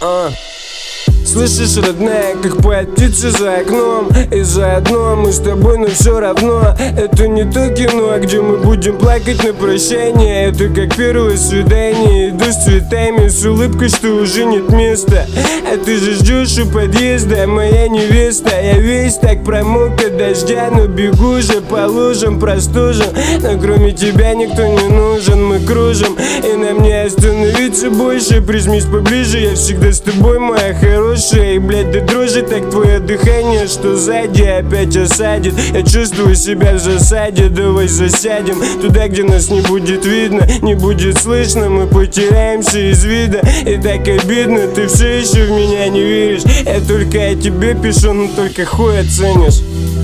Слышишь, родная, как поет птица за окном. И заодно мы с тобой, но все равно это не то кино, где мы будем плакать на прощание. Это как первое свидание. Иду с цветами, с улыбкой, что уже нет места. А ты же ждешь у подъезда, моя невеста. Я весь так промок от дождя, но бегу же по лужам, простужен. Но кроме тебя никто не нужен. Мы кружим, и нам не остановиться больше. Прижмись поближе, я всегда с тобой, моя хорошая. И, блядь, да дрожит так твое дыхание, что сзади опять осадит. Я чувствую себя в засаде, давай засядем туда, где нас не будет видно, не будет слышно. Мы потеряемся из вида, и так обидно. Ты все еще в меня не веришь. Я только о тебе пишу, но только хуй оценишь.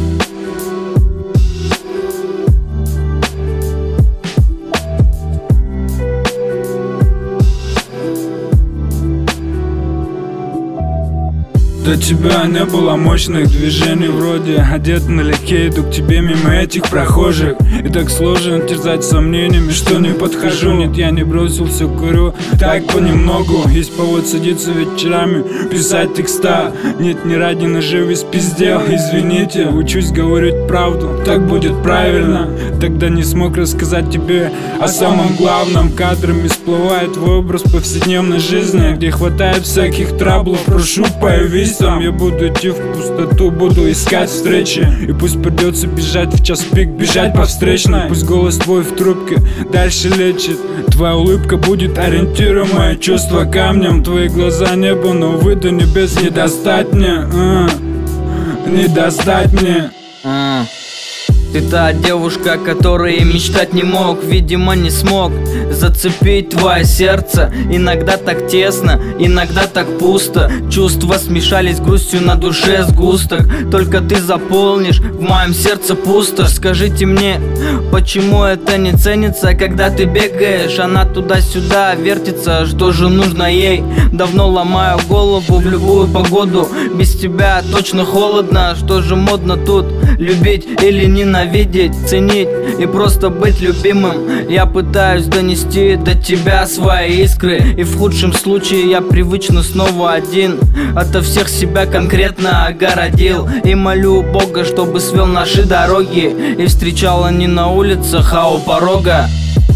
До тебя не было мощных движений, вроде одет налегке, иду к тебе мимо этих прохожих. И так сложно терзать сомнениями, что не подхожу. Нет, я не бросил, все курю, так понемногу. Есть повод садиться вечерами, писать текста. Нет, не ради наживы спиздел, извините. Учусь говорить правду, так будет правильно. Тогда не смог рассказать тебе о самом главном. Кадрами всплывает твой образ повседневной жизни, где хватает всяких траблов. Прошу, появись. Я буду идти в пустоту, буду искать встречи. И пусть придется бежать в час пик, бежать по встречной. Пусть голос твой в трубке дальше лечит. Твоя улыбка будет ориентиром, мои чувства камнем. Твои глаза небо, но увы, до небес не достать мне. Не достать мне. Ты та девушка, которой мечтать не мог, видимо не смог зацепить твое сердце. Иногда так тесно, иногда так пусто. Чувства смешались с грустью, на душе сгусток. Только ты заполнишь в моем сердце пусто. Скажите мне, почему это не ценится, когда ты бегаешь? Она туда-сюда вертится, что же нужно ей? Давно ломаю голову в любую погоду. Без тебя точно холодно, что же модно тут? Любить или ненавидеть, ценить и просто быть любимым. Я пытаюсь донести до тебя свои искры, и в худшем случае я привычно снова один. Ото всех себя конкретно огородил. И молю Бога, чтобы свел наши дороги и встречала не на улицах, а у порога.